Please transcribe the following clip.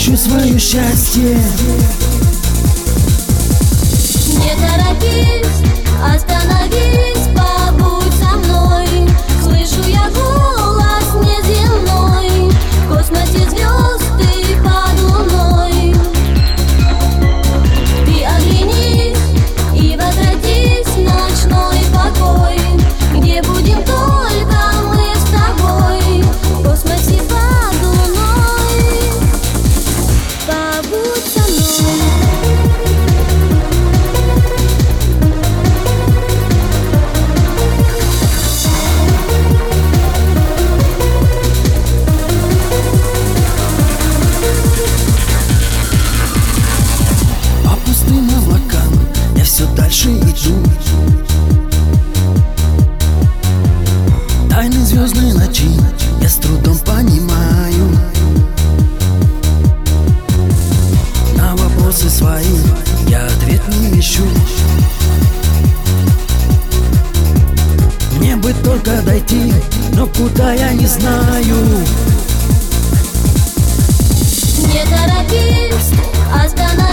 ищу свое счастье. Не торопись, остановись, побудь со мной. Слышу я голос неземной, в космосе звезды под луной. Ты оглянись и возвратись в ночной покой, где будем только мы с тобой, в космосе под луной. Побудь со мной. Дальше иду. Тайны звездной ночи я с трудом понимаю. На вопросы свои я ответ не ищу. Мне бы только дойти, но куда я не знаю. Не торопись, остановись.